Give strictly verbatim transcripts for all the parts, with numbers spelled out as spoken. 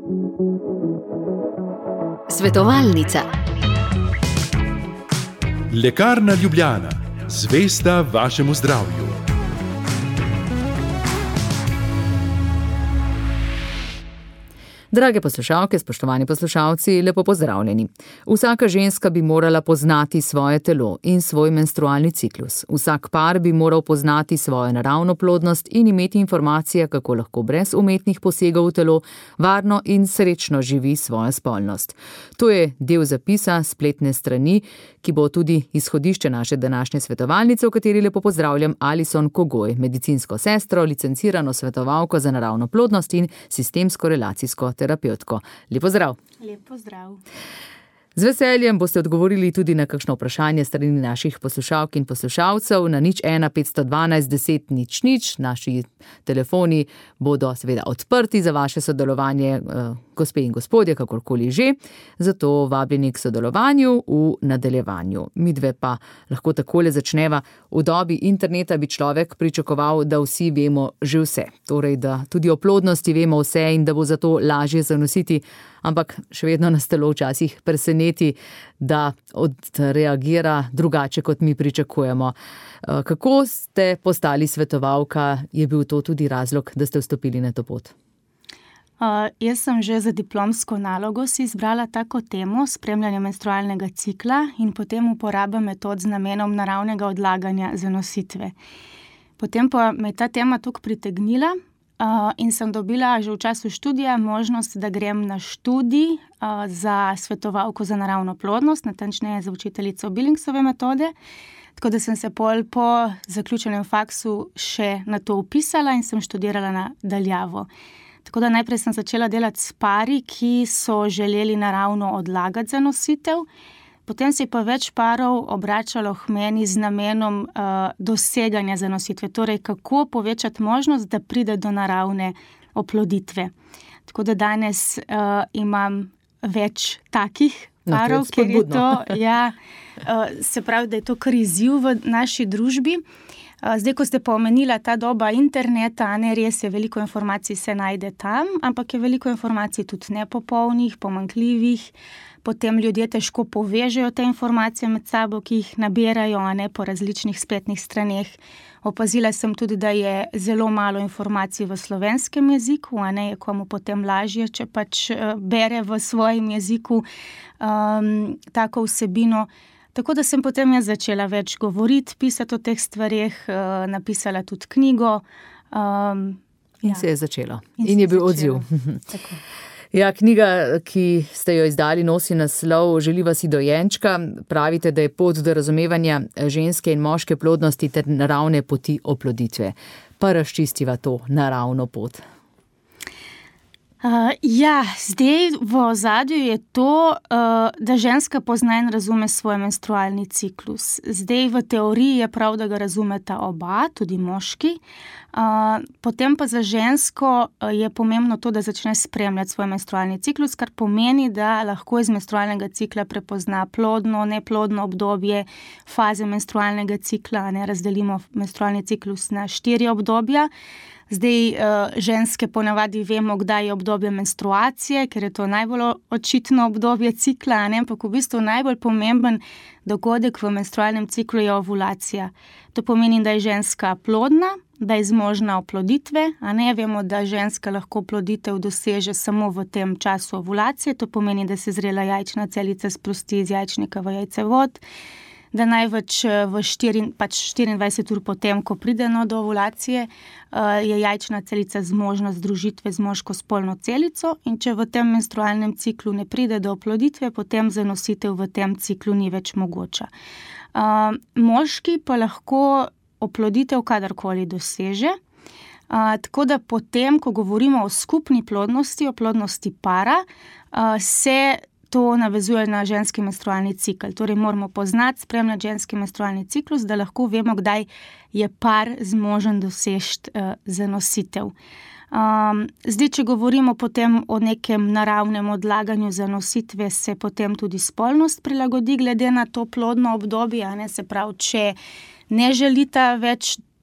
Svetovalnica. Lekarna Ljubljana, zvesta vašemu zdravju. Drage poslušalke, spoštovani poslušalci, lepo pozdravljeni. Vsaka ženska bi morala poznati svoje telo in svoj menstrualni ciklus. Vsak par bi moral poznati svojo naravno plodnost in imeti informacije, kako lahko brez umetnih posegov v telo varno in srečno živi svojo spolnost. To je del zapisa spletne strani, ki bo tudi izhodišče naše današnje svetovalnice, v kateri lepo pozdravljam Alison Kogoj, medicinsko sestro, licencirano svetovalko za naravno plodnost in sistemsko-relacijsko terapevtko. Lep pozdrav. Lep pozdrav. Z veseljem boste odgovorili tudi na kakšno vprašanje strani naših poslušalk in poslušalcev na nič ena petsto dvanajst deset nič nič. Naši telefoni bodo seveda odprti za vaše sodelovanje, gospe in gospodje, kakorkoli že. Zato vabljeni k sodelovanju v nadaljevanju. Midve pa lahko takole začneva. V dobi interneta bi človek pričakoval, da vsi vemo že vse. Torej, da tudi o plodnosti vemo vse in da bo zato lažje zanositi. Ampak še vedno nas telo včasih preseneti, da odreagira drugače, kot mi pričakujemo. Kako ste postali svetovalka? Je bil to tudi razlog, da ste vstopili na to pot? Uh, jaz sem že za diplomsko nalogo si izbrala tako temo, spremljanje menstrualnega cikla in potem uporaba metod z namenom naravnega odlaganja zanositve. Potem pa me je ta tema toliko pritegnila, Uh, in sem dobila že v času študija možnost, da grem na študij uh, za svetovalko za naravno plodnost, natančneje za učiteljico Billingsove metode. Tako da sem se pol po zaključenem faksu še na to upisala in sem študirala na daljavo. Tako da najprej sem začela delati s pari, ki so želeli naravno odlagati zanositev. Potem se je pa več parov obračalo k meni z namenom uh, doseganja zanositve, torej kako povečati možnost, da pride do naravne oploditve. Tako da danes uh, imam več takih parov, no, ker je to, ja, uh, se pravi, da je to kar izziv v naši družbi. Uh, zdaj, ko ste pa omenila ta doba interneta, ne, res je, veliko informacij se najde tam, ampak je veliko informacij tudi nepopolnih, pomanjkljivih. Potem ljudje težko povežejo te informacije med sabo, ki jih nabirajo, a ne, po različnih spletnih straneh. Opazila sem tudi, da je zelo malo informacij v slovenskem jeziku, a ne, je komu potem lažje, če pač bere v svojem jeziku um, tako vsebino. Tako da sem potem jaz začela več govoriti, pisati o teh stvareh, uh, napisala tudi knjigo. Um, in ja. se je začelo. In, in je bil odziv. Tako. Ja, knjiga, ki ste jo izdali, nosi naslov Želiva si dojenčka. Pravite, da je pot do razumevanja ženske in moške plodnosti ter naravne poti oploditve. Pa razčistiva to naravno pot. Uh, ja, zdaj v ozadju je to, uh, da ženska pozna in razume svoj menstrualni ciklus. Zdaj v teoriji je prav, da ga razumeta oba, tudi moški. Uh, potem pa za žensko uh, je pomembno to, da začne spremljati svoj menstrualni ciklus, kar pomeni, da lahko iz menstrualnega cikla prepozna plodno, neplodno obdobje, faze menstrualnega cikla, ne, razdelimo menstrualni ciklus na štiri obdobja. Zdaj, ženske ponavadi vemo, kdaj je obdobje menstruacije, ker je to najbolj očitno obdobje cikla, ne? Ampak v bistvu najbolj pomemben dogodek v menstrualnem ciklu je ovulacija. To pomeni, da je ženska plodna, da je zmožna oploditve, a ne vemo, da ženska lahko oploditev doseže samo v tem času ovulacije. To pomeni, da se zrela jajčna celica sprosti iz jajčnika v jajcevod, da največ v štiri, pač štiriindvajset ur potem, ko pride no do ovulacije, je jajčna celica zmožna združitve z moško spolno celico in če v tem menstrualnem ciklu ne pride do oploditve, potem zanositev v tem ciklu ni več mogoča. Moški pa lahko oploditev kadarkoli doseže, tako da potem, ko govorimo o skupni plodnosti, o plodnosti para, se to navezuje na ženski menstrualni cikl. Torej moramo poznati, spremljati ženski menstrualni ciklus, da lahko vemo, kdaj je par zmožen doseči uh, zanositev. Um, zdaj, če govorimo potem o nekem naravnem odlaganju zanositve, se potem tudi spolnost prilagodi glede na to plodno obdobje, a ne, se pravi, če ne želita več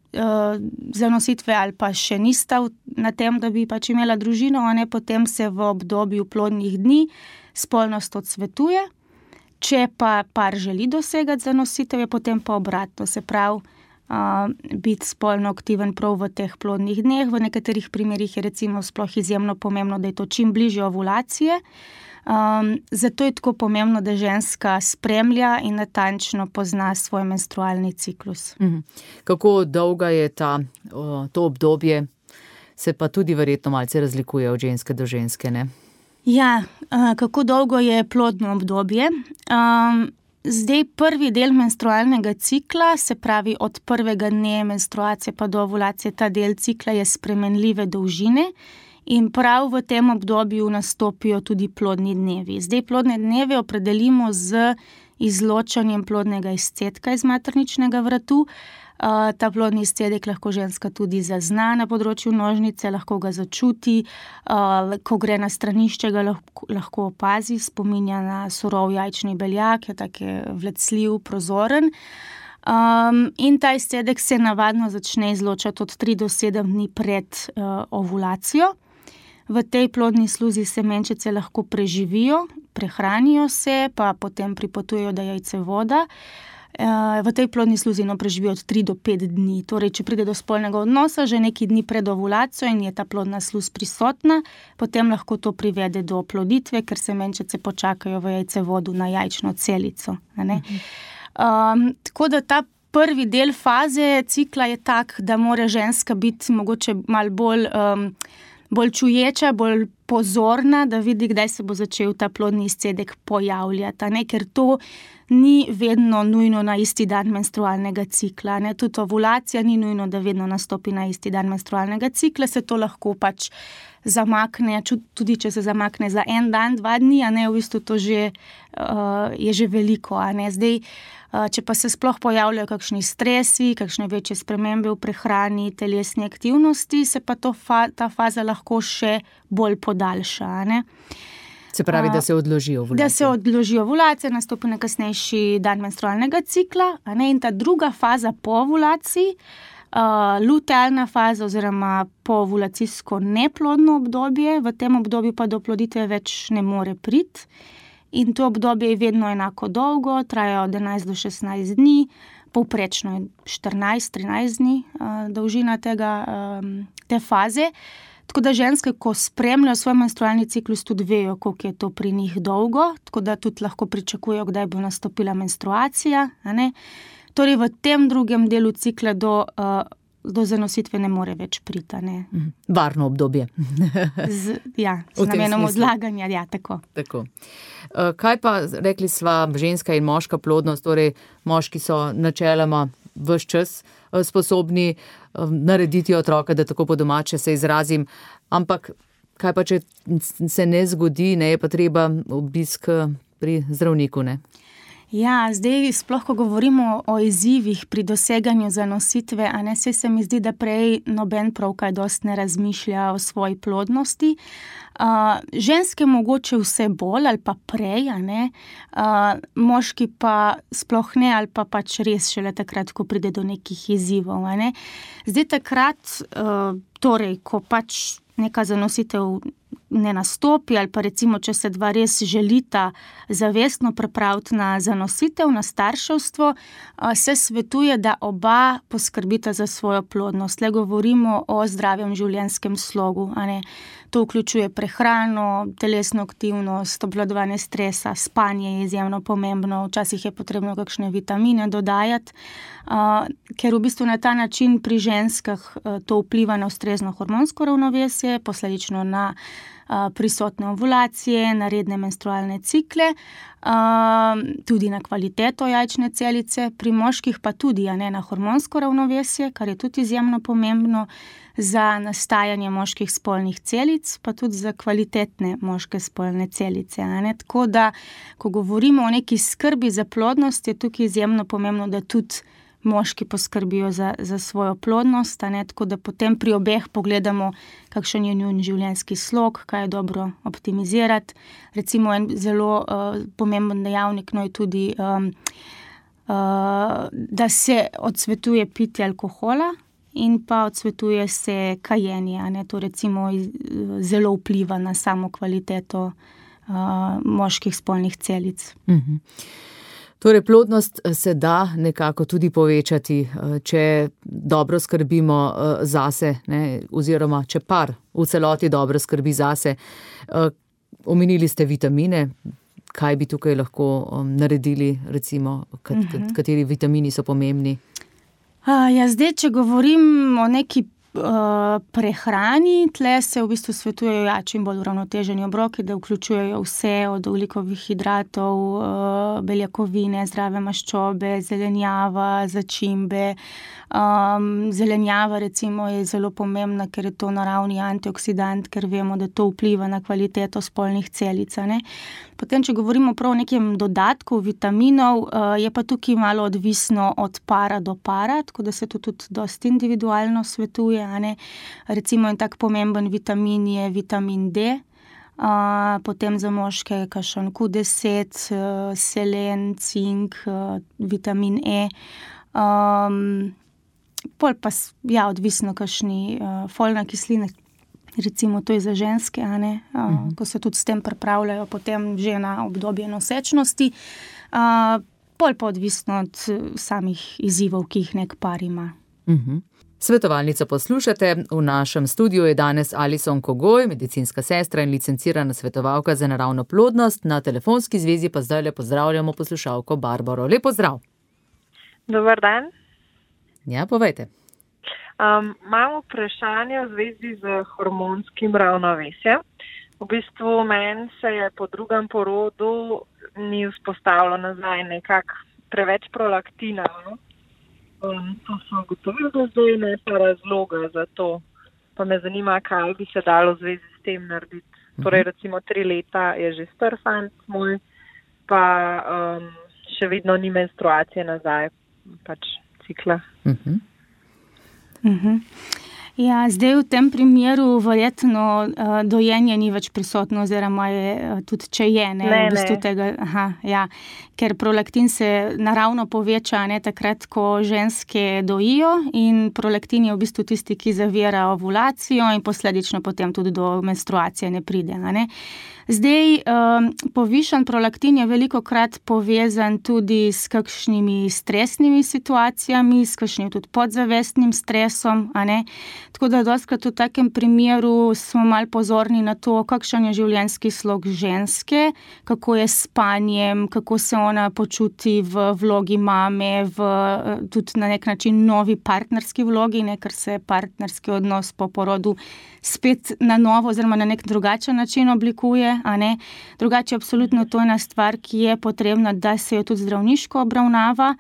uh, zanositve ali pa še nista na tem, da bi pač imela družino, a ne, potem se v obdobju plodnih dni spolnost odsvetuje. Če pa par želi dosegati zanositev, je potem pa obratno, se pravi, uh, biti spolno aktiven prav v teh plodnih dneh. V nekaterih primerih je recimo sploh izjemno pomembno, da je to čim bližje ovulacije. Um, zato je tako pomembno, da ženska spremlja in natančno pozna svoj menstrualni ciklus. Mhm. Kako dolga je ta, o, to obdobje, se pa tudi verjetno malce razlikuje od ženske do ženske, ne? Ja, uh, kako dolgo je plodno obdobje? Um, zdaj prvi del menstrualnega cikla, se pravi od prvega dne menstruacije pa do ovulacije, ta del cikla je spremenljive dolžine. In prav v tem obdobju nastopijo tudi plodni dnevi. Zdaj plodne dneve opredelimo z izločanjem plodnega izcedka iz materničnega vratu. Uh, ta plodni izcedek lahko ženska tudi zazna na področju nožnice, lahko ga začuti, uh, ko gre na stranišče, ga lahko, lahko opazi, spominja na surov jajčni beljak, je tak vlecljiv, prozoren. Um, in ta izcedek se navadno začne izločati od tri do sedem dni pred uh, ovulacijo. V tej plodni sluzi semenčice lahko preživijo, prehranijo se, pa potem pripotujejo do jajcevoda. V tej plodni sluzi no, preživijo od tri do pet dni. Torej, če pride do spolnega odnosa, že neki dni pred ovulacijo in je ta plodna sluz prisotna, potem lahko to privede do oploditve, ker semenčice počakajo v jajcevodu na jajčno celico. A ne? Um, tako da ta prvi del faze cikla je tak, da mora ženska biti mogoče malo bolj... Um, bolj čuječa, bolj pozorna, da vidi, kdaj se bo začel ta plodni izcedek pojavljati, ne? Ker to ni vedno nujno na isti dan menstrualnega cikla, ne? Tudi ovulacija ni nujno, da vedno nastopi na isti dan menstrualnega cikla, se to lahko pač zamakne, tudi če se zamakne za en dan, dva dni, a ne, v bistvu to že, uh, je že veliko, a ne. Zdaj, uh, če pa se sploh pojavljajo kakšni stresi, kakšne večje spremembe v prehrani, telesni aktivnosti, se pa to fa- ta faza lahko še bolj podaljša, a ne. Se pravi, da se odloži ovulacija. Da se odloži ovulacija, nastopi na kasnejši dan menstrualnega cikla, a ne, in ta druga faza po ovulaciji, Uh, lutealna faza oziroma poovulacijsko neplodno obdobje, v tem obdobju pa do oploditve več ne more priti. In to obdobje je vedno enako dolgo, traja od enajst do šestnajst dni, povprečno je štirinajst trinajst dni uh, dolžina tega, um, te faze. Tako da ženske, ko spremljajo svoj menstrualni ciklus, tudi vejo, koliko je to pri njih dolgo, tako da tudi lahko pričakujejo, kdaj bo nastopila menstruacija, a ne. Torej, v tem drugem delu cikla do, uh, do zanositve ne more več priti, ne. Varno obdobje. z, ja, z namenom odlaganja, ja, tako. Tako. Uh, kaj pa, rekli sva, ženska in moška plodnost, torej moški so načeloma ves čas uh, sposobni uh, narediti otroka, da tako po domače se izrazim, ampak kaj pa, če se ne zgodi, ne, je pa treba obisk pri zdravniku, ne? Ja, zdaj sploh, ko govorimo o izzivih pri doseganju zanositve, a ne, se mi zdi, da prej noben prav kaj dosti ne razmišlja o svoji plodnosti. Uh, ženske mogoče vse bolj ali pa prej, a ne, uh, moški pa sploh ne ali pa pač res šele takrat, ko pride do nekih izzivov, a ne. Zdaj takrat, uh, torej, ko pač neka zanositev ne nastopi ali pa recimo, če se dva res želita zavestno pripraviti na zanositev, na starševstvo, se svetuje, da oba poskrbita za svojo plodnost. Le govorimo o zdravem življenjskem slogu, a ne. To vključuje prehrano, telesno aktivnost, obvladovanje stresa, spanje je izjemno pomembno, včasih je potrebno kakšne vitamine dodajati, uh, ker v bistvu na ta način pri ženskah uh, to vpliva na ustrezno hormonsko ravnovesje, posledično na uh, prisotne ovulacije, na redne menstrualne cikle, uh, tudi na kvaliteto jajčne celice, pri moških pa tudi, a ne, na hormonsko ravnovesje, kar je tudi izjemno pomembno za nastajanje moških spolnih celic, pa tudi za kvalitetne moške spolne celice, a ne. Tako da, ko govorimo o neki skrbi za plodnost, je tukaj izjemno pomembno, da tudi moški poskrbijo za, za svojo plodnost, a ne. Tako da potem pri obeh pogledamo, kakšen je njun življenjski slog, kaj je dobro optimizirati. Recimo en zelo uh, pomemben dejavnik, no, je tudi, um, uh, da se odsvetuje pitje alkohola in pa odsvetuje se kajenje, a ne, to recimo zelo vpliva na samo kvaliteto uh, moških spolnih celic. Mhm. Torej, plodnost se da nekako tudi povečati, če dobro skrbimo zase, ne, oziroma če par v celoti dobro skrbi zase. Omenili ste vitamine, kaj bi tukaj lahko naredili, recimo, kat, kat, kateri vitamini so pomembni? Uh, ja, zdaj, če govorim o neki Uh, prehrani, tle se v bistvu svetujejo ja, čim bolj uravnoteženi obroki, da vključujejo vse od ogljikovih hidratov, uh, beljakovine, zdrave maščobe, zelenjava, začimbe. Um, zelenjava recimo je zelo pomembna, ker je to naravni antioksidant, ker vemo, da to vpliva na kvaliteto spolnih celic, ne. Potem, če govorimo prav o nekem dodatku vitaminov, uh, je pa tukaj malo odvisno od para do para, tako da se to tudi dosti individualno svetuje. Recimo en tak pomemben vitamin je vitamin D, uh, potem za moške kakšen Q deset, uh, selen, cink, uh, vitamin E, um, pol pa ja, odvisno kakšni uh, folna kislina, recimo to je za ženske, a ne, uh, uh-huh. ko se tudi s tem pripravljajo potem že na obdobje nosečnosti, uh, pol pa odvisno od samih izzivov, ki jih nek par ima. Uh-huh. Svetovalnico poslušate, v našem studiu je danes Alison Kogoj, medicinska sestra in licencirana svetovalka za naravno plodnost, na telefonski zvezi pa zdaj le pozdravljamo poslušalko Barbaro. Lep pozdrav. Dobar dan. Ja, povejte. Um, imam vprašanje v zvezi z hormonskim ravnovesjem. V bistvu meni se je po drugem porodu ni vzpostavilo nazaj nekak preveč prolaktina, no? Um, to so ugotovili do zdaj, ne pa razloga za to. Pa me zanima, kaj bi se dalo v zvezi s tem narediti. Uh-huh. Torej, recimo tri leta je že star fant moj, pa um, še vedno ni menstruacije nazaj, pač cikla. Uh-huh. Uh-huh. Ja, zdaj v tem primeru verjetno uh, dojenje ni več prisotno, oziroma je uh, tudi če je, ne, ne, v bistvu ne. tega, aha, ja, ker prolaktin se naravno poveča, ne, takrat, ko ženske dojijo, in prolaktin je v bistvu tisti, ki zavira ovulacijo in posledično potem tudi do menstruacije ne pride, a ne. Zdaj, um, povišan prolaktin je velikokrat povezan tudi s kakšnimi stresnimi situacijami, s kakšnim tudi podzavestnim stresom, a ne. Tako da dostikrat v takem primeru smo malo pozorni na to, kakšen je življenjski slog ženske, kako je s spanjem, kako se ona počuti v vlogi mame, v tudi na nek način novi partnerski vlogi, ne, ker se partnerski odnos po porodu spet na novo oziroma na nek drugačen način oblikuje, a ne. Drugače absolutno to je ena stvar, ki je potrebna, da se jo tudi zdravniško obravnava,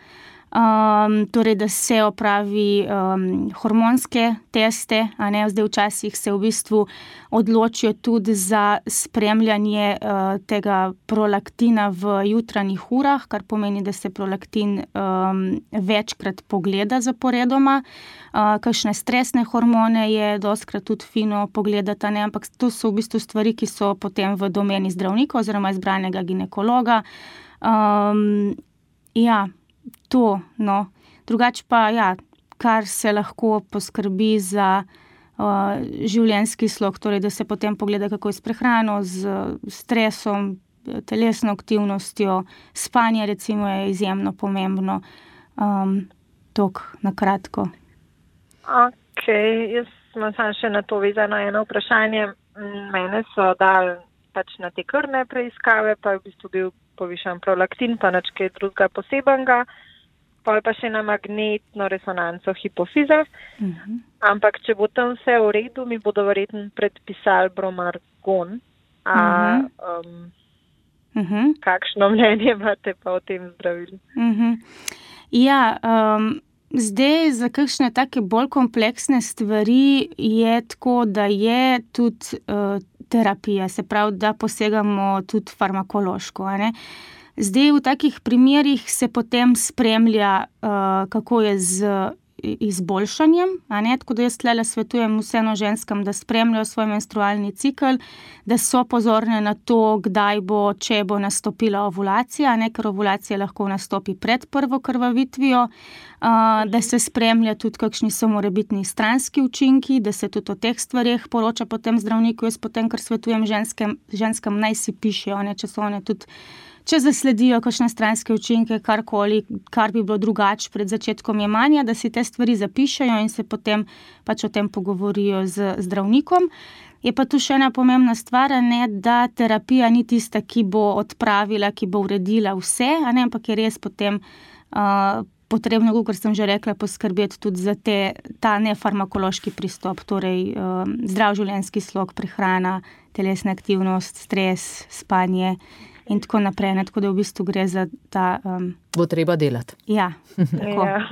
um, torej da se opravi um, hormonske teste, a ne. Zdaj včasih se v bistvu odločijo tudi za spremljanje uh, tega prolaktina v jutranjih urah, kar pomeni, da se prolaktin um, večkrat pogleda zaporedoma. Uh, kakšne stresne hormone je dostikrat tudi fino pogledati, ne, ampak to so v bistvu stvari, ki so potem v domeni zdravnika oziroma izbranega ginekologa. Um, ja, to, no. Drugače pa, ja, kar se lahko poskrbi za uh, življenjski slog, torej da se potem pogleda, kako je s prehrano, z stresom, telesno aktivnostjo, spanje recimo je izjemno pomembno. Um, tok na kratko. Ok, jaz sem samo še na to vezana eno vprašanje. Mene so dali pač na te krvne preiskave, pa je v bistvu bil povišan prolaktin, pa nič kaj drugega posebenega, pa pa še na magnetno resonanco hipofize. Uh-huh. Ampak če bo tam vse v redu, mi bodo verjetno predpisali bromargon. A uh-huh. um, uh-huh. kakšno mnenje imate pa o tem zdravilu? Uh-huh. Ja, um, zdaj za kakšne take bolj kompleksne stvari je tako, da je tudi uh, terapija, se pravi, da posegamo tudi farmakološko, a ne. Zdaj v takih primerih se potem spremlja, uh, kako je z izboljšanjem, a ne, tako da jaz tlele svetujem vseeno ženskam, da spremljajo svoj menstrualni cikl, da so pozorne na to, kdaj bo, če bo nastopila ovulacija, a ne, ker ovulacija lahko nastopi pred prvo krvavitvijo, Uh, da se spremlja tudi, kakšni so morebitni stranski učinki, da se tudi o teh stvareh poroča potem zdravniku. Jaz potem, kar svetujem ženskem, ženskam, naj si pišejo, ne, če so one tudi, če zasledijo kakšne stranske učinke, karkoli, kar bi bilo drugače pred začetkom jemanja, da si te stvari zapišejo in se potem pač o tem pogovorijo z zdravnikom. Je pa tu še ena pomembna stvar, ne, da terapija ni tista, ki bo odpravila, ki bo uredila vse, a ne, ampak je res potem uh, potrebno, kot sem že rekla, poskrbeti tudi za te, ta nefarmakološki pristop, torej um, zdrav življenjski slog, prehrana, telesna aktivnost, stres, spanje in tako naprej. Ne? Tako da v bistvu gre za ta... Um, bo treba delati. Ja, tako. Ja.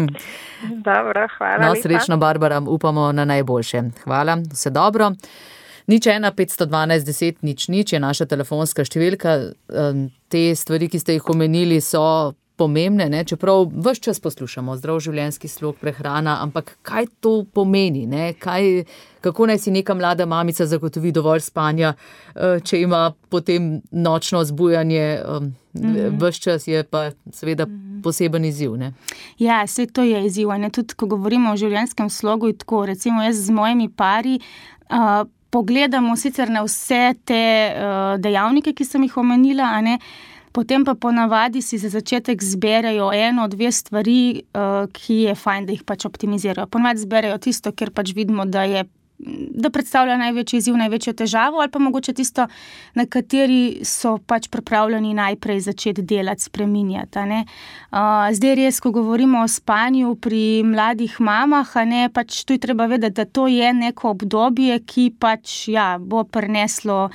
Dobro, hvala. No, srečno, Barbara, upamo na najboljše. Hvala, vse dobro. Nič ena, petsto dvanajst, deset, nič, nič je naša telefonska številka. Te stvari, ki ste jih omenili, so pomembne, ne? Čeprav ves čas poslušamo zdrav življenjski slog, prehrana, ampak kaj to pomeni, ne? Kaj, kako naj si neka mlada mamica zagotovi dovolj spanja, če ima potem nočno zbujanje, mm-hmm. ves čas je pa seveda poseben izziv, ne? Ja, saj to je izziv, ne? Tudi ko govorimo o življenjskem slogu, tako, recimo jaz z mojimi pari uh, pogledamo sicer na vse te uh, dejavnike, ki sem jih omenila, a ne, potem pa ponavadi si za začetek zberejo eno, dve stvari, ki je fajn, da jih pač optimizirajo. Ponavadi zberejo tisto, kjer pač vidimo, da je, da predstavlja največji izziv, največjo težavo, ali pa mogoče tisto, na kateri so pač pripravljeni najprej začeti delati, spreminjati, a ne. Zdaj res, ko govorimo o spanju pri mladih mamah, a ne, pač tu je treba vedeti, da to je neko obdobje, ki pač, ja, bo prineslo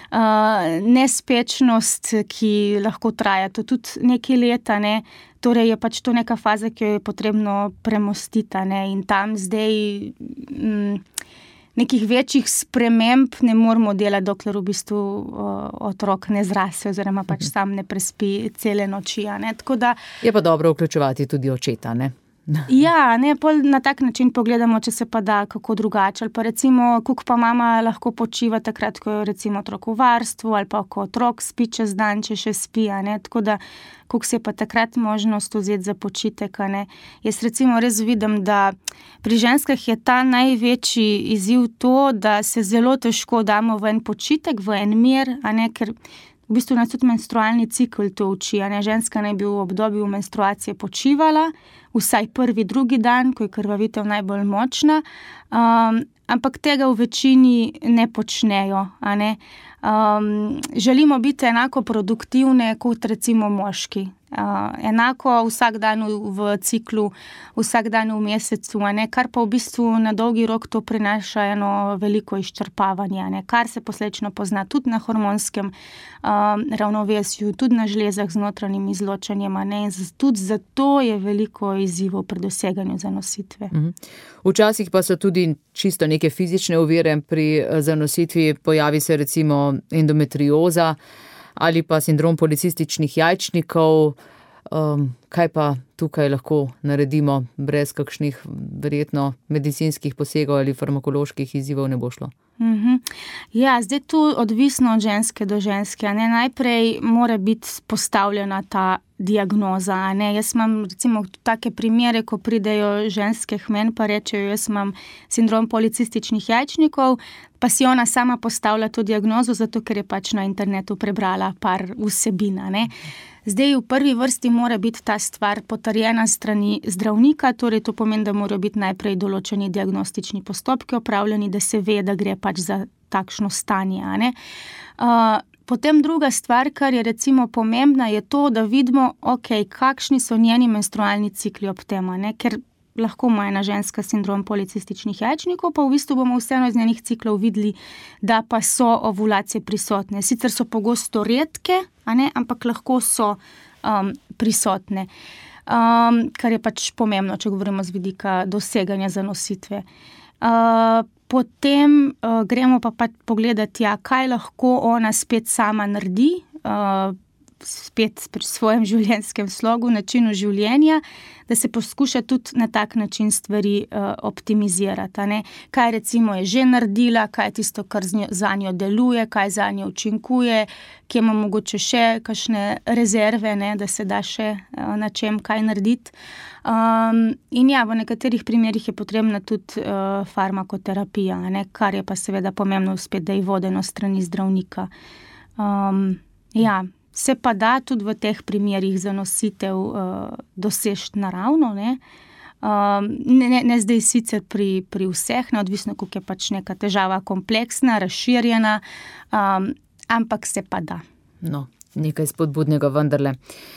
Uh, nespečnost, ki lahko traja to tudi nekaj leta, ne. Torej je pač to neka faza, ki jo je potrebno premostiti, ne. In tam zdaj m, nekih večjih sprememb ne moramo delati, dokler v bistvu uh, otrok ne zrase oziroma pač sam ne prespi cele noči, a ne. Tako da je pa dobro vključevati tudi očeta, ne. Ja, ne, pol na tak način pogledamo, če se pa da kako drugače, ali pa recimo, koliko pa mama lahko počiva takrat, ko je recimo otrok v varstvu, ali pa ko otrok spi čez dan, če še spi, a ne, tako da koliko se je pa takrat možnost vzeti za počitek, a ne. Jaz recimo res vidim, da pri ženskah je ta največji izziv to, da se zelo težko damo v en počitek, v en mir, a ne, ker v bistvu nas tudi menstrualni cikl to uči, a ne, ženska naj bi v obdobju menstruacije počivala, vsaj prvi, drugi dan, ko je krvavitev najbolj močna, um, ampak tega v večini ne počnejo, a ne. Um, želimo biti enako produktivne kot recimo moški. Uh, enako vsak dan v, v ciklu, vsak dan v mesecu, a ne, kar pa v bistvu na dolgi rok to prinaša eno veliko izčrpavanje, a ne, kar se posledično pozna tudi na hormonskem um, ravnovesju, tudi na žlezah z notranjim izločanjem, a ne, in tudi zato je veliko izzivov pri doseganju zanositve. Mhm. Včasih pa so tudi čisto neke fizične ovire pri zanositvi, pojavi se recimo endometrioza ali pa sindrom policističnih jajčnikov. Um, kaj pa tukaj lahko naredimo brez kakšnih verjetno medicinskih posegov ali farmakoloških izzivov ne bo šlo? Mm-hmm. Ja, zdaj tu odvisno od ženske do ženske, a ne, najprej mora biti postavljena ta diagnoza, a ne. Jaz imam recimo take primere, ko pridejo ženske k meni pa rečejo, jaz imam sindrom policističnih jajčnikov, pa si ona sama postavlja to diagnozo, zato ker je pač na internetu prebrala par vsebin, a ne. Zdaj v prvi vrsti mora biti ta stvar potrjena strani zdravnika, torej to pomeni, da morajo biti najprej določeni diagnostični postopki opravljeni, da se ve, da gre pač za takšno stanje, a ne. Uh, potem druga stvar, kar je recimo pomembna, je to, da vidimo, ok, kakšni so njeni menstrualni cikli ob tem, a ne, ker lahko ima ena ženska sindrom policističnih jajčnikov, pa v bistvu bomo vseeno iz njenih ciklov videli, da pa so ovulacije prisotne. Sicer so pogosto redke, a ne, ampak lahko so um, prisotne, um, kar je pač pomembno, če govorimo z vidika doseganja zanositve. Uh, potem uh, gremo pa pač pogledati, ja, kaj lahko ona spet sama naredi, uh, spet pri svojem življenjskem slogu, načinu življenja, da se poskuša tudi na tak način stvari uh, optimizirati. Ne? Kaj recimo je že naredila, kaj je tisto, kar njo, za njo deluje, kaj za njo učinkuje, kje ima mogoče še kakšne rezerve, ne? Da se da še uh, na čem kaj narediti. Um, in ja, v nekaterih primerih je potrebna tudi uh, farmakoterapija, ne? Kar je pa seveda pomembno spet, da je vodeno strani zdravnika. Um, ja, se pa da tudi v teh primerih zanositev uh, dosežiti naravno, ne? Um, ne, ne, ne zdaj sicer pri, pri vseh, neodvisno, koliko je pač neka težava kompleksna, razširjena, um, ampak se pa da. No, nekaj spodbudnega vendarle.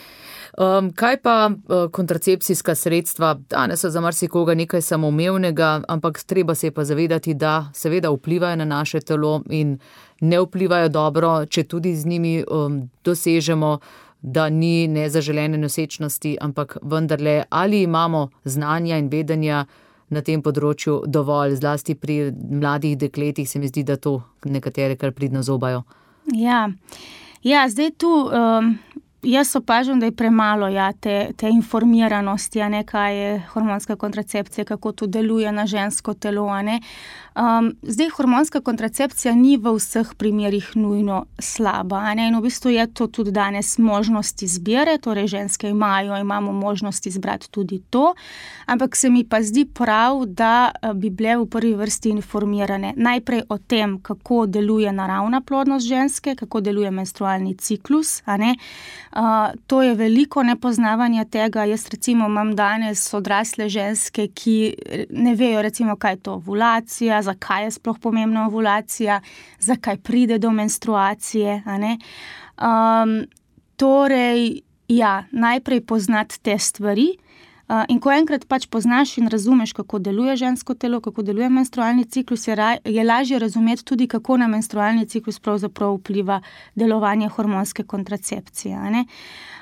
Um, kaj pa uh, kontracepcijska sredstva? Danes so za marsikoga nekaj samoumevnega, ampak treba se je pa zavedati, da seveda vplivajo na naše telo in ne vplivajo dobro, če tudi z njimi um, dosežemo, da ni nezaželene nosečnosti, ampak vendarle, ali imamo znanja in vedenja na tem področju dovolj, zlasti pri mladih dekletih, se mi zdi, da to nekatere kar pridno zobajo. Ja, ja zdaj tu... Um... Jaz opažam, da je premalo ja, te, te informiranosti, a ne, kaj je hormonska kontracepcija, kako to deluje na žensko telo. A ne. Um, zdaj, hormonska kontracepcija ni v vseh primerih nujno slaba. A ne. In v bistvu je to tudi danes možnost izbire, torej ženske imajo, imamo možnost izbrati tudi to, ampak se mi pa zdi prav, da bi bile v prvi vrsti informirane najprej o tem, kako deluje naravna plodnost ženske, kako deluje menstrualni ciklus, a ne. Uh, to je veliko nepoznavanja tega. Jaz recimo imam danes odrasle ženske, ki ne vejo recimo, kaj je to ovulacija, zakaj je sploh pomembna ovulacija, zakaj pride do menstruacije, a ne. Um, torej, ja, najprej poznati te stvari. Uh, in ko enkrat pač poznaš in razumeš, kako deluje žensko telo, kako deluje menstrualni ciklus, je, ra- je lažje razumeti tudi, kako na menstrualni ciklus pravzaprav vpliva delovanje hormonske kontracepcije. A ne?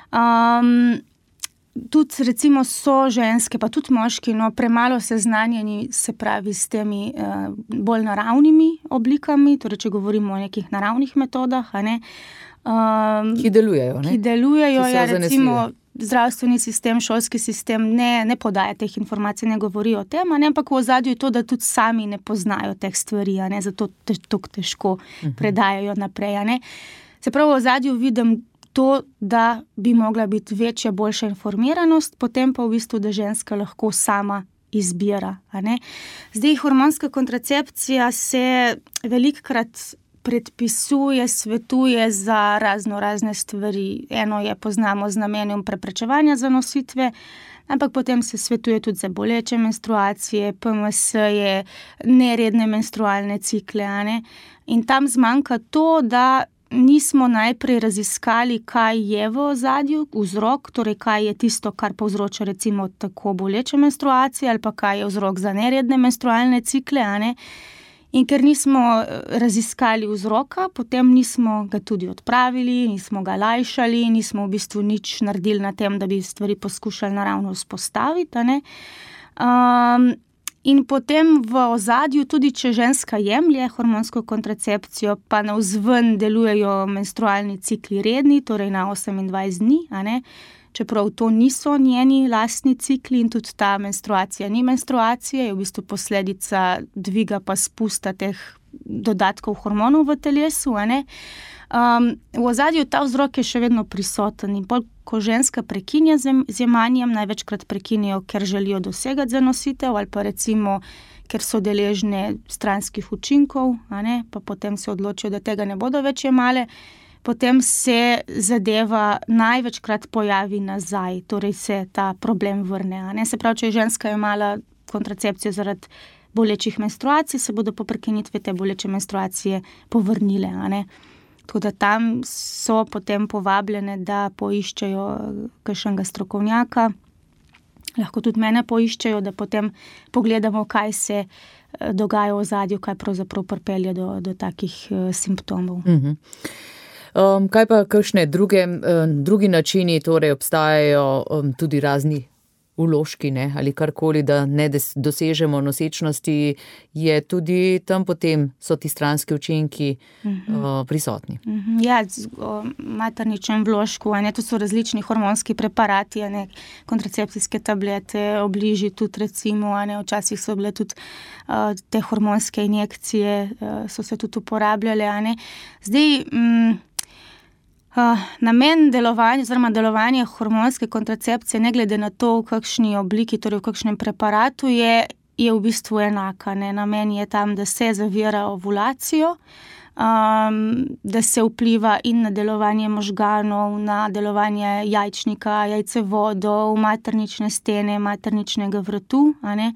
Um, tudi recimo so ženske, pa tudi moški, no, premalo seznanjeni, se pravi, s temi uh, bolj naravnimi oblikami, torej če govorimo o nekih naravnih metodah, a ne? Um, ki delujejo, ne? Ki delujejo, ki ja, recimo... Zdravstveni sistem, šolski sistem ne, ne podaja teh informacij, ne govori o tem, ne, ampak v ozadju je to, da tudi sami ne poznajo teh stvari, ne, zato te, tako težko uh-huh. predajajo naprej. Ne. Se pravi, v ozadju vidim to, da bi mogla biti večja, boljša informiranost, potem pa v bistvu, da ženska lahko sama izbira. Ne. Zdaj, hormonska kontracepcija se velikokrat predpisuje, svetuje za razno razne stvari. Eno je poznamo z namenom preprečevanja zanositve, ampak potem se svetuje tudi za boleče menstruacije, P M S-je, neredne menstrualne cikle. A ne? In tam zmanjka to, da nismo najprej raziskali, kaj je v ozadju, vzrok, torej kaj je tisto, kar povzroča recimo tako boleče menstruacije, ali pa kaj je vzrok za neredne menstrualne cikle, a ne? In ker nismo raziskali vzroka, potem nismo ga tudi odpravili, nismo ga lajšali, nismo v bistvu nič naredili na tem, da bi stvari poskušali naravno vzpostaviti. Ne? Um, in potem v ozadju, tudi če ženska jemlje hormonsko kontracepcijo, pa navzven delujejo menstrualni cikli redni, torej na osemindvajset dni, a ne? Čeprav to niso njeni lastni cikli in tudi ta menstruacija ni menstruacija, je v bistvu posledica dviga pa spusta teh dodatkov hormonov v telesu. A ne? Um, v ozadju ta vzrok je še vedno prisoten in bolj, ko ženska prekinja z jemanjem, največkrat prekinjajo, ker želijo dosegati zanositev ali pa recimo, ker so deležne stranskih učinkov, a ne? Pa potem se odločijo, da tega ne bodo več jemale. Potem se zadeva največkrat pojavi nazaj, torej se ta problem vrne. A ne? Se pravi, če je ženska imela kontracepcijo zaradi bolečih menstruacij, se bodo po prekinitvi te boleče menstruacije povrnile. A ne? Tako da tam so potem povabljene, da poiščejo kakšnega strokovnjaka, lahko tudi mene poiščejo, da potem pogledamo, kaj se dogaja v ozadju, kaj pravzaprav pripelje do, do takih uh, simptomov. Mhm. Um, kaj pa kakšne druge, um, drugi načini, torej obstajajo um, tudi razni vložki, ne, ali karkoli, da ne dosežemo nosečnosti, je tudi tam potem so ti stranski učinki uh-huh. uh, prisotni. Uh-huh. Ja, o materničnem vložku, a ne, to so različni hormonski preparati, a ne, kontracepcijske tablete, obliži tudi recimo, a ne, včasih so bile tudi uh, te hormonske injekcije, uh, so se tudi uporabljale, a ne. Zdaj, mm, Uh, namen delovanja, oziroma delovanje hormonske kontracepcije, ne glede na to, v kakšni obliki, torej v kakšnem preparatu, je, je v bistvu enaka. Ne? Namen je tam, da se zavira ovulacijo, um, da se vpliva in na delovanje možganov, na delovanje jajčnika, jajcevodov, maternične stene, materničnega vratu. A ne?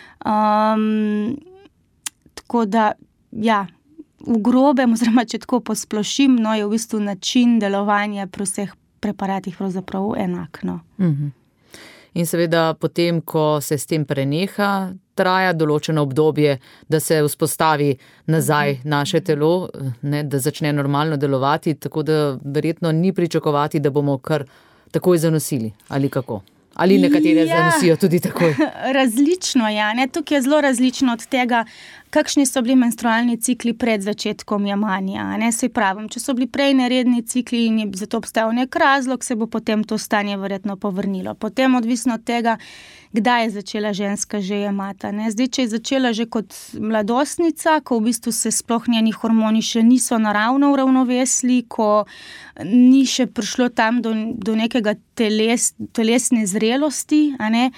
Um, tako da, ja, v grobem, oziroma če tako posplošim, no, je v bistvu način delovanja pri vseh preparatih pravzaprav enak. No. Uh-huh. In seveda potem, ko se s tem preneha, traja določeno obdobje, da se vzpostavi nazaj uh-huh. naše telo, ne, da začne normalno delovati, tako da verjetno ni pričakovati, da bomo kar takoj zanosili, ali kako? Ali nekatere ja, zanosijo tudi takoj? Različno, ja. Ne? Tukaj je zelo različno od tega, kakšni so bili menstrualni cikli pred začetkom jemanja. Ne? Saj pravim, če so bili prej neredni cikli in je zato obstajal nek razlog, se bo potem to stanje verjetno povrnilo. Potem odvisno od tega, kdaj je začela ženska že jemata. Ne? Zdaj, če je začela že kot mladostnica, ko v bistvu se sploh njeni hormoni še niso naravno uravnovesli, ko ni še prišlo tam do, do nekega teles, telesne zrelosti, a ne?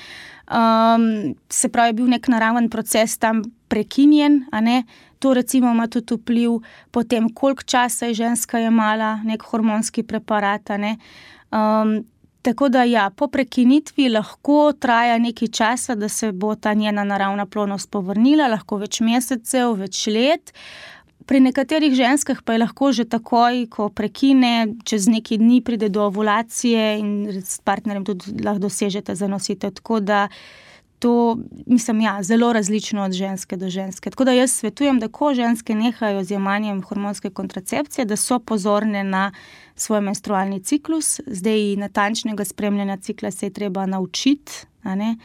Um, se pravi, je bil nek naraven proces tam prekinjen, a ne? To recimo ima tudi vpliv potem, koliko časa je ženska jemala nek hormonski preparat, a ne? Um, tako da ja, po prekinitvi lahko traja nekaj časa, da se bo ta njena naravna plodnost povrnila, lahko več mesecev, več let. Pri nekaterih ženskah pa je lahko že takoj, ko prekine, čez nekaj dni pride do ovulacije in s partnerjem tudi lahko dosežete zanositev. Tako da to, mislim, ja, zelo različno od ženske do ženske. Tako da jaz svetujem, da ko ženske nehajo z jemanjem hormonske kontracepcije, da so pozorne na svoj menstrualni ciklus. Zdaj natančnega spremljanja cikla se je treba naučiti, a ne?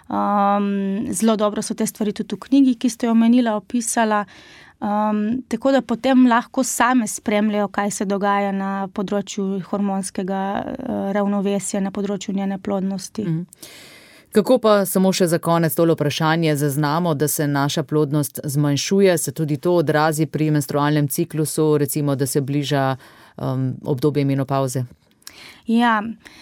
Um, zelo dobro so te stvari tudi v knjigi, ki ste jo omenila, opisala. Um, tako da potem lahko same spremljajo, kaj se dogaja na področju hormonskega uh, ravnovesja, na področju njene plodnosti. Mm. Kako pa, samo še za konec tole vprašanje, zaznamo, da se naša plodnost zmanjšuje, se tudi to odrazi pri menstrualnem ciklusu, recimo, da se bliža um, obdobje menopavze? Ja,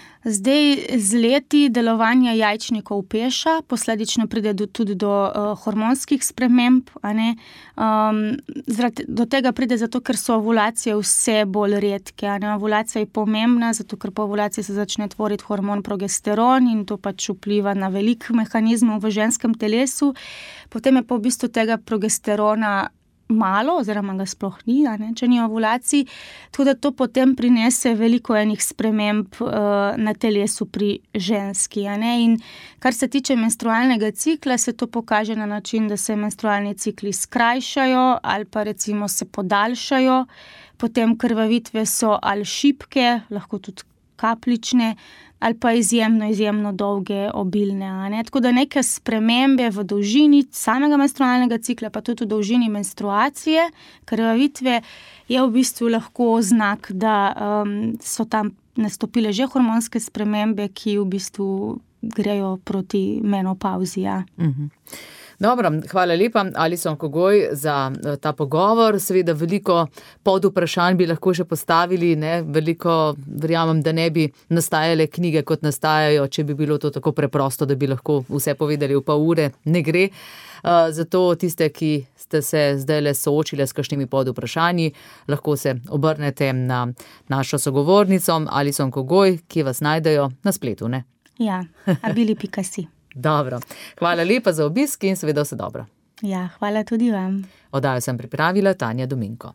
zdaj z leti delovanja jajčnikov peša, posledično pride do, tudi do uh, hormonskih sprememb, a ne? Um, zaradi, do tega pride zato, ker so ovulacije vse bolj redke. A ne? Ovulacija je pomembna, zato ker po ovulaciji se začne tvoriti hormon progesteron in to pač vpliva na velik mehanizmov v ženskem telesu. Potem je pa v bistvu tega progesterona malo, oziroma ga sploh ni, ne, če ni ovulacij, tako da to potem prinese veliko enih sprememb uh, na telesu pri ženski. Ne, in kar se tiče menstrualnega cikla, se to pokaže na način, da se menstrualni cikli skrajšajo ali pa recimo se podaljšajo, potem krvavitve so ali šibke, lahko tudi kapljične, ali pa izjemno, izjemno dolge, obilne. A ne? Tako da neke spremembe v dolžini samega menstrualnega cikla, pa tudi v dolžini menstruacije, krvavitve, je v bistvu lahko znak, da um, so tam nastopile že hormonske spremembe, ki v bistvu grejo proti menopavzi. Ja. Mhm. Dobro, hvala lepa, Alison Kogoj, za ta pogovor. Seveda veliko podvprašanj bi lahko še postavili, ne? Veliko, verjamem, da ne bi nastajale knjige, kot nastajajo, če bi bilo to tako preprosto, da bi lahko vse povedali v pol ure. Ne gre. Uh, zato tiste, ki ste se zdaj le soočili s kakšnimi podvprašanji, lahko se obrnete na našo sogovornico Alison Kogoj, ki vas najdejo na spletu, ne? Ja, abili pika si. Dobro. Hvala lepa za obisk in seveda vse dobro. Ja, hvala tudi vam. Oddajo sem pripravila Tanja Dominko.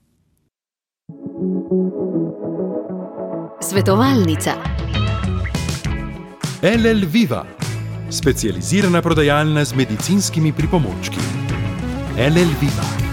Svetovalnica. L L Viva, specializirana prodajalna z medicinskimi pripomočki. L L Viva.